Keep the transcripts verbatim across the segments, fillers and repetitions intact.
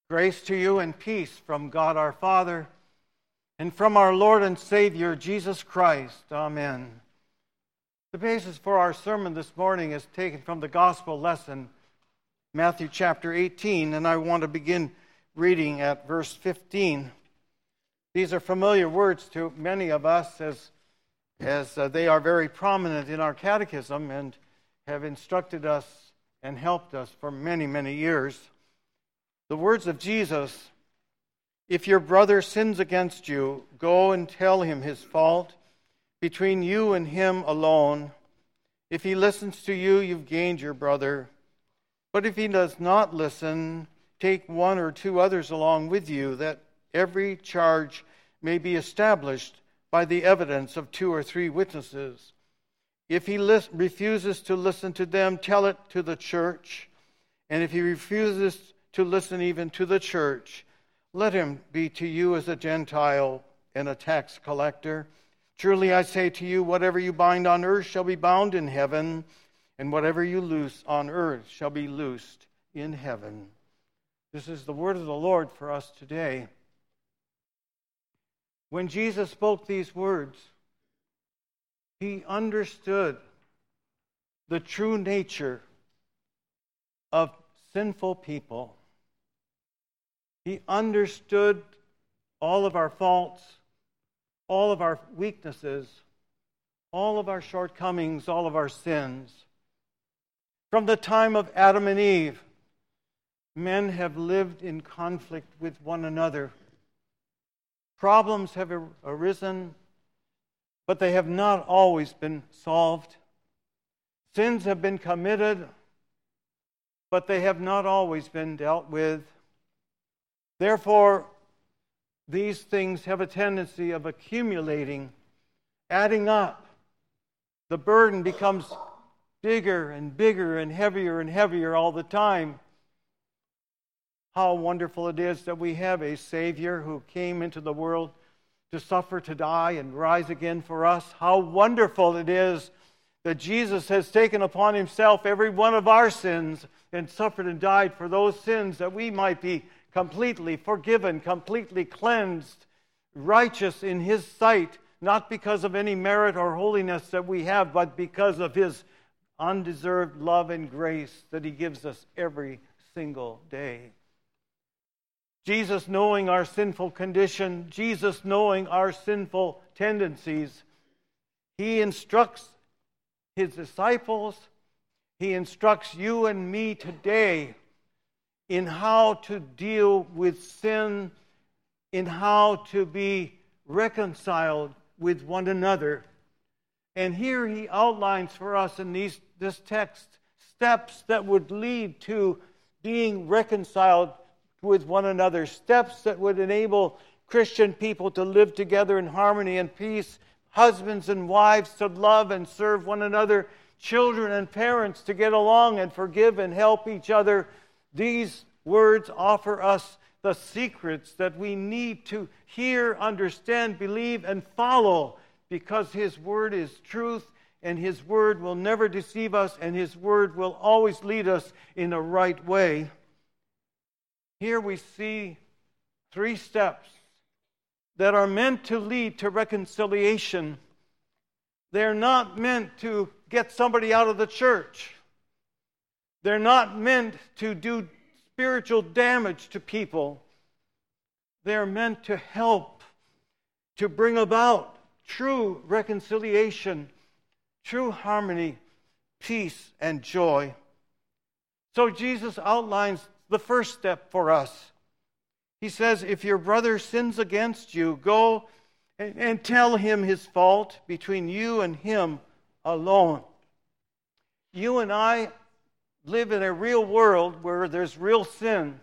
Grace to you and peace from God our Father and from our Lord and Savior, Jesus Christ. Amen. The basis for our sermon this morning is taken from the gospel lesson, Matthew chapter eighteen, and I want to begin reading at verse fifteen. These are familiar words to many of us as, as uh, they are very prominent in our catechism and have instructed us and helped us for many, many years. The words of Jesus: if your brother sins against you, go and tell him his fault between you and him alone. If he listens to you, you've gained your brother. But if he does not listen, take one or two others along with you, that every charge may be established by the evidence of two or three witnesses. If he lis- refuses to listen to them, tell it to the church. And if he refuses to listen even to the church, let him be to you as a Gentile and a tax collector. Truly I say to you, whatever you bind on earth shall be bound in heaven, and whatever you loose on earth shall be loosed in heaven. This is the word of the Lord for us today. When Jesus spoke these words, he understood the true nature of sinful people. He understood all of our faults, all of our weaknesses, all of our shortcomings, all of our sins. From the time of Adam and Eve, men have lived in conflict with one another. Problems have arisen, but they have not always been solved. Sins have been committed, but they have not always been dealt with. Therefore, these things have a tendency of accumulating, adding up. The burden becomes bigger and bigger and heavier and heavier all the time. How wonderful it is that we have a Savior who came into the world to suffer, to die, and rise again for us. How wonderful it is that Jesus has taken upon himself every one of our sins and suffered and died for those sins, that we might be completely forgiven, completely cleansed, righteous in his sight, not because of any merit or holiness that we have, but because of his undeserved love and grace that he gives us every single day. Jesus, knowing our sinful condition, Jesus knowing our sinful tendencies, he instructs his disciples, he instructs you and me today in how to deal with sin, in how to be reconciled with one another. And here he outlines for us in these, this text steps that would lead to being reconciled with one another, steps that would enable Christian people to live together in harmony and peace, husbands and wives to love and serve one another, children and parents to get along and forgive and help each other. These words offer us the secrets that we need to hear, understand, believe, and follow, because his word is truth, and his word will never deceive us, and his word will always lead us in the right way. Here we see three steps that are meant to lead to reconciliation. They're not meant to get somebody out of the church. They're not meant to do spiritual damage to people. They're meant to help, to bring about true reconciliation, true harmony, peace, and joy. So Jesus outlines the first step for us. He says, if your brother sins against you, go and, and tell him his fault between you and him alone. You and I live in a real world where there's real sin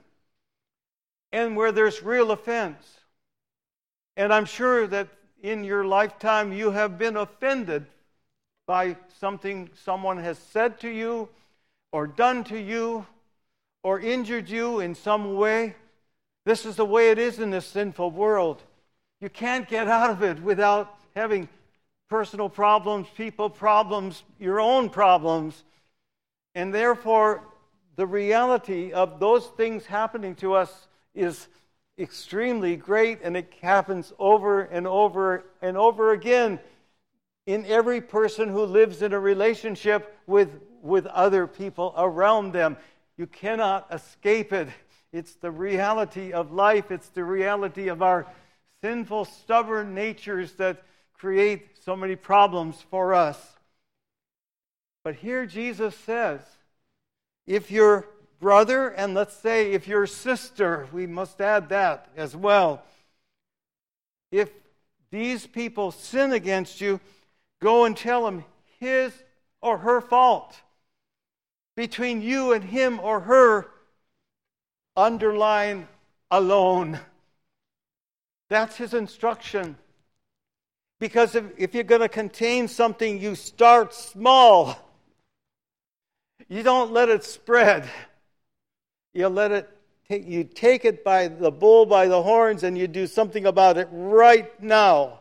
and where there's real offense. And I'm sure that in your lifetime you have been offended by something someone has said to you or done to you or injured you in some way. This is the way it is in this sinful world. You can't get out of it without having personal problems, people problems, your own problems. And therefore, the reality of those things happening to us is extremely great, and it happens over and over and over again in every person who lives in a relationship with, with other people around them. You cannot escape it. It's the reality of life. It's the reality of our sinful, stubborn natures that create so many problems for us. But here Jesus says, if your brother, and let's say if your sister, we must add that as well, if these people sin against you, go and tell them his or her fault. Between you and him or her, underline alone. That's his instruction. Because if, if you're going to contain something, you start small. You don't let it spread. You let it take, you take it by the bull by the horns, and you do something about it right now.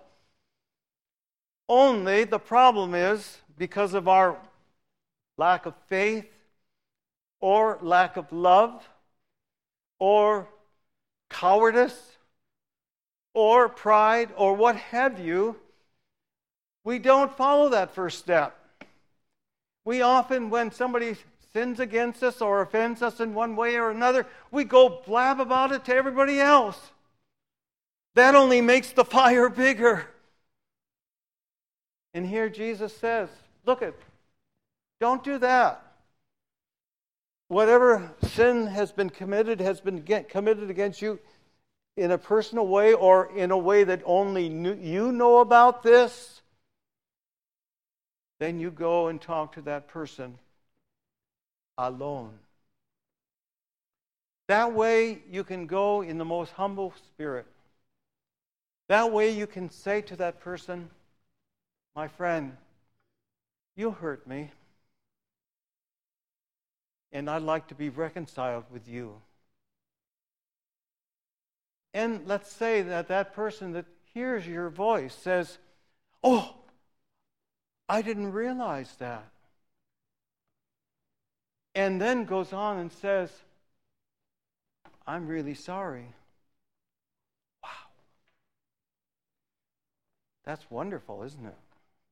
Only the problem is, because of our lack of faith, or lack of love, or cowardice, or pride, or what have you, we don't follow that first step. We often, when somebody sins against us or offends us in one way or another, we go blab about it to everybody else. That only makes the fire bigger. And here Jesus says, look it, don't do that. Whatever sin has been committed has been get, committed against you in a personal way or in a way that only you know about this, then you go and talk to that person alone. That way you can go in the most humble spirit. That way you can say to that person, my friend, you hurt me, and I'd like to be reconciled with you. And let's say that that person that hears your voice says, oh, I didn't realize that. And then goes on and says, I'm really sorry. Wow. That's wonderful, isn't it?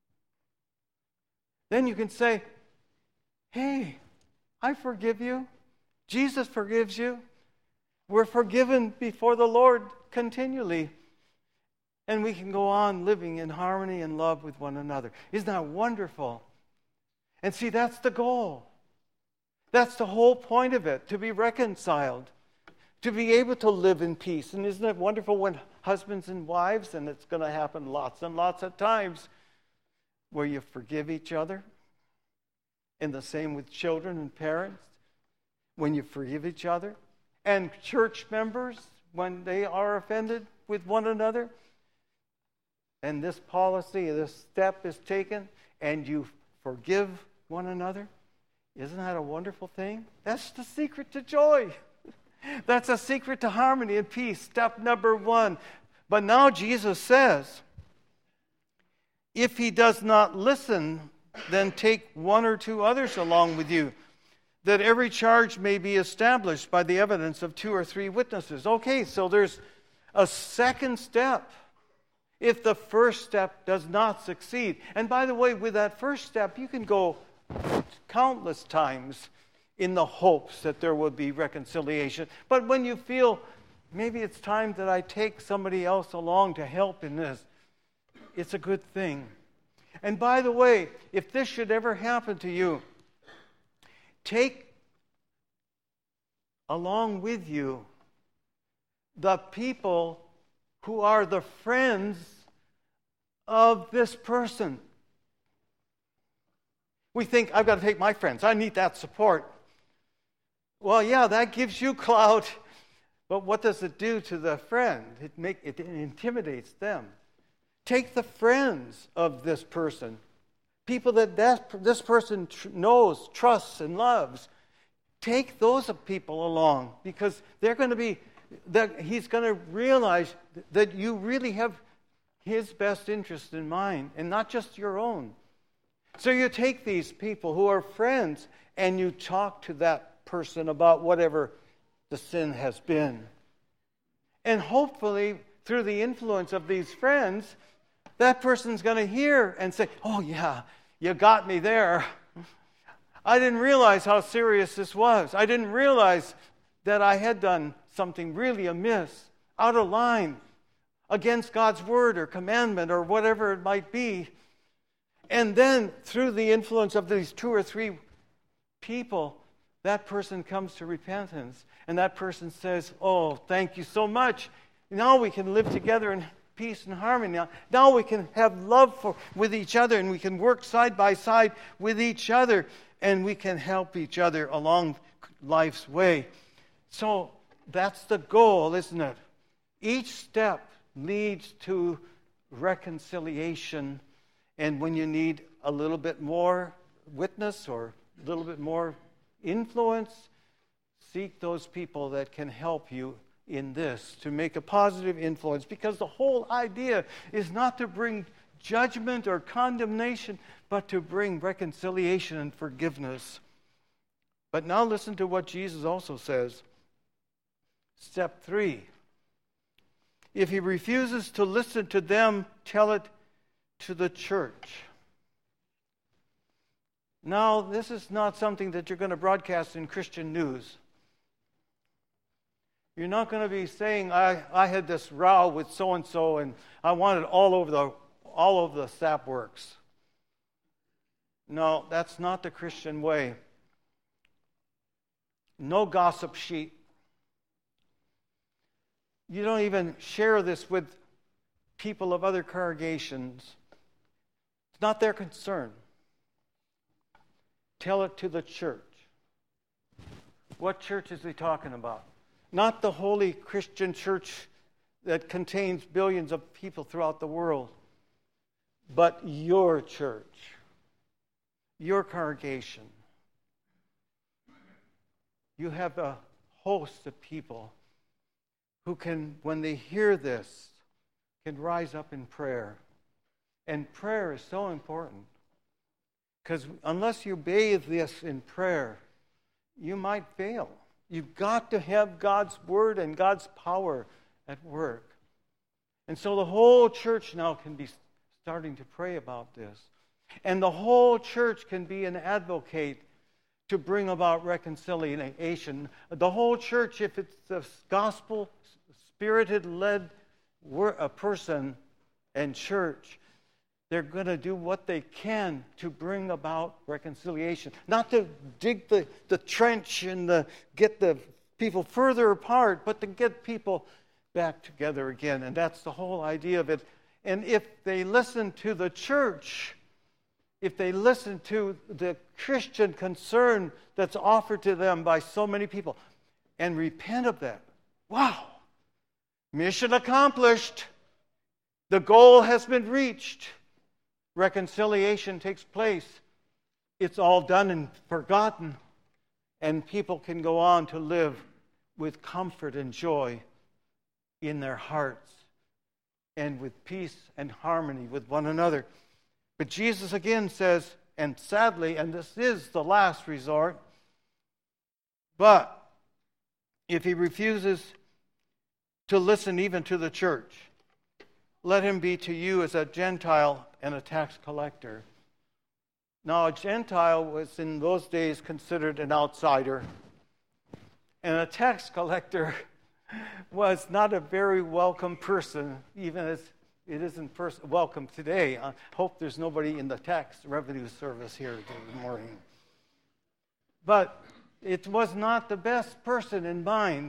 Then you can say, hey, I forgive you. Jesus forgives you. We're forgiven before the Lord continually. And we can go on living in harmony and love with one another. Isn't that wonderful? And see, that's the goal. That's the whole point of it, to be reconciled, to be able to live in peace. And isn't it wonderful when husbands and wives, and it's going to happen lots and lots of times, where you forgive each other, and the same with children and parents, when you forgive each other, and church members, when they are offended with one another, and this policy, this step is taken, and you forgive one another. Isn't that a wonderful thing? That's the secret to joy. That's a secret to harmony and peace. Step number one. But now Jesus says, if he does not listen, then take one or two others along with you, that every charge may be established by the evidence of two or three witnesses. Okay, so there's a second step if the first step does not succeed. And by the way, with that first step, you can go countless times in the hopes that there will be reconciliation. But when you feel maybe it's time that I take somebody else along to help in this, it's a good thing. And by the way, if this should ever happen to you, take along with you the people who are the friends of this person. We think, I've got to take my friends. I need that support. Well, yeah, that gives you clout. But what does it do to the friend? It, make, it intimidates them. Take the friends of this person. People that, that this person tr- knows, trusts, and loves. Take those people along, because they're going to be, that he's going to realize that you really have his best interest in mind, and not just your own. So you take these people who are friends, and you talk to that person about whatever the sin has been. And hopefully, through the influence of these friends, that person's going to hear and say, oh yeah, you got me there. I didn't realize how serious this was. I didn't realize that I had done something really amiss, out of line, against God's word or commandment or whatever it might be. And then, through the influence of these two or three people, that person comes to repentance. And that person says, oh, thank you so much. Now we can live together in peace and harmony. Now, now we can have love for, with each other, and we can work side by side with each other, and we can help each other along life's way. So that's the goal, isn't it? Each step leads to reconciliation. And when you need a little bit more witness or a little bit more influence, seek those people that can help you in this to make a positive influence. Because the whole idea is not to bring judgment or condemnation, but to bring reconciliation and forgiveness. But now listen to what Jesus also says. Step three. If he refuses to listen to them, tell it to the church. Now, this is not something that you're going to broadcast in Christian news. You're not going to be saying, I, I had this row with so-and-so, and I want it all over the all over the sap works. No, that's not the Christian way. No gossip sheet. You don't even share this with people of other congregations. It's not their concern. Tell it to the church. What church is he talking about? Not the holy Christian church that contains billions of people throughout the world, but your church, your congregation. You have a host of people who can, when they hear this, can rise up in prayer. And prayer is so important. Because unless you bathe this in prayer, you might fail. You've got to have God's word and God's power at work. And so the whole church now can be starting to pray about this. And the whole church can be an advocate to bring about reconciliation. The whole church, if it's a gospel-spirited, led a person and church, they're going to do what they can to bring about reconciliation. Not to dig the, the trench and the, get the people further apart, but to get people back together again. And that's the whole idea of it. And if they listen to the church, if they listen to the Christian concern that's offered to them by so many people and repent of that, wow, mission accomplished. The goal has been reached. Reconciliation takes place. It's all done and forgotten. And people can go on to live with comfort and joy in their hearts and with peace and harmony with one another. But Jesus again says, and sadly, and this is the last resort, but if he refuses to listen even to the church, let him be to you as a Gentile and a tax collector. Now, a Gentile was in those days considered an outsider, and a tax collector was not a very welcome person, even as it isn't pers- welcome today. I hope there's nobody in the tax revenue service here this morning. But it was not the best person in mind.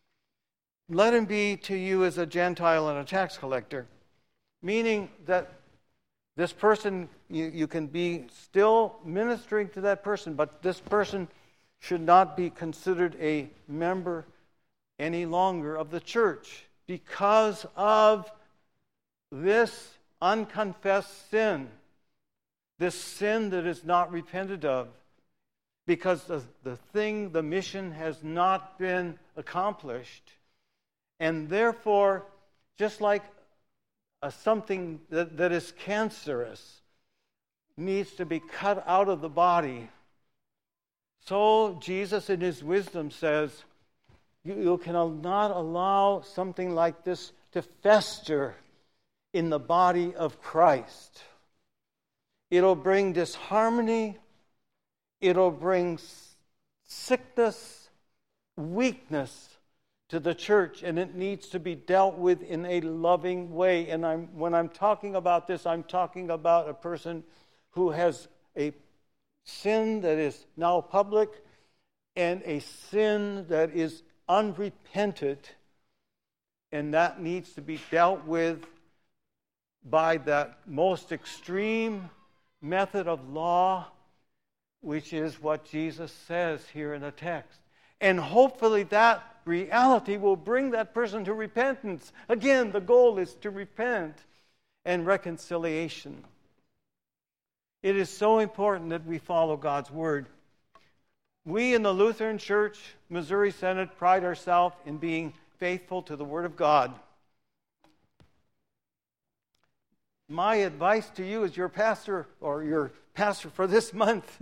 Let him be to you as a Gentile and a tax collector, meaning that this person, you, you can be still ministering to that person, but this person should not be considered a member any longer of the church because of this unconfessed sin, this sin that is not repented of, because the, the thing, the mission has not been accomplished. And therefore, just like a, something that, that is cancerous needs to be cut out of the body, so Jesus in his wisdom says, You, you cannot allow something like this to fester in the body of Christ. It'll bring disharmony. It'll bring sickness, weakness to the church, and it needs to be dealt with in a loving way. And I'm, when I'm talking about this, I'm talking about a person who has a sin that is now public and a sin that is unrepented, and that needs to be dealt with by that most extreme method of law, which is what Jesus says here in the text. And hopefully that reality will bring that person to repentance. Again, the goal is to repent and reconciliation. It is so important that we follow God's word. We in the Lutheran Church, Missouri Synod, pride ourselves in being faithful to the Word of God. My advice to you as your pastor, or your pastor for this month,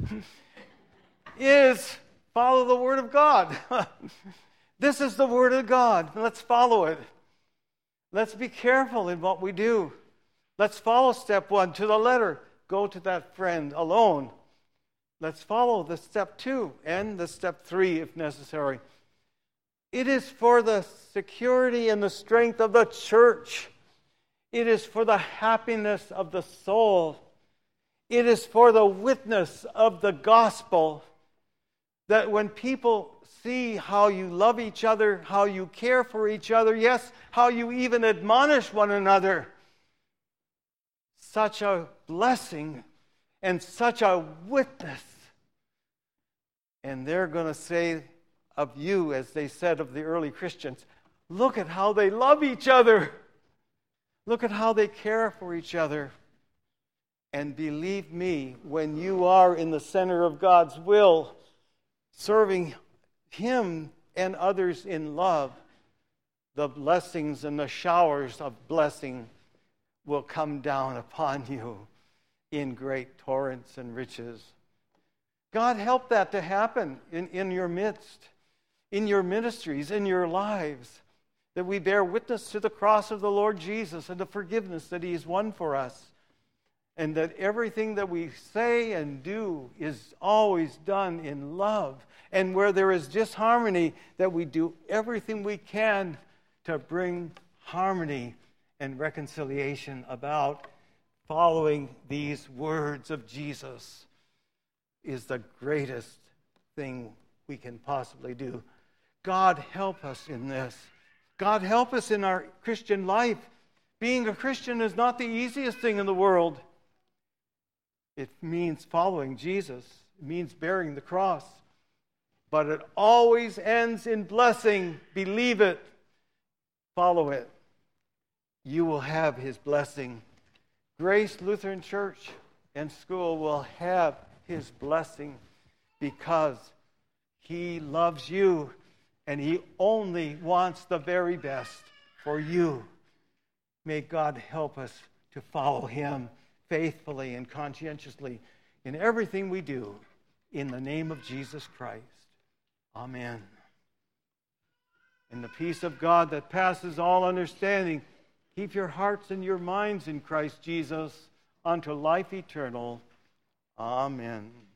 is follow the Word of God. This is the Word of God. Let's follow it. Let's be careful in what we do. Let's follow step one to the letter. Go to that friend alone. Let's follow the step two and the step three if necessary. It is for the security and the strength of the church. It is for the happiness of the soul. It is for the witness of the gospel that when people see how you love each other, how you care for each other, yes, how you even admonish one another, such a blessing and such a witness. And they're going to say of you, as they said of the early Christians, look at how they love each other. Look at how they care for each other. And believe me, when you are in the center of God's will, serving Him and others in love, the blessings and the showers of blessing will come down upon you in great torrents and riches. God, help that to happen in, in your midst, in your ministries, in your lives, that we bear witness to the cross of the Lord Jesus and the forgiveness that He has won for us, and that everything that we say and do is always done in love, and where there is disharmony, that we do everything we can to bring harmony and reconciliation about. Following these words of Jesus is the greatest thing we can possibly do. God, help us in this. God, help us in our Christian life. Being a Christian is not the easiest thing in the world. It means following Jesus. It means bearing the cross. But it always ends in blessing. Believe it. Follow it. You will have His blessing. Grace Lutheran Church and School will have His blessing because He loves you and He only wants the very best for you. May God help us to follow Him faithfully and conscientiously in everything we do, in the name of Jesus Christ. Amen. And the peace of God that passes all understanding, keep your hearts and your minds in Christ Jesus unto life eternal. Amen.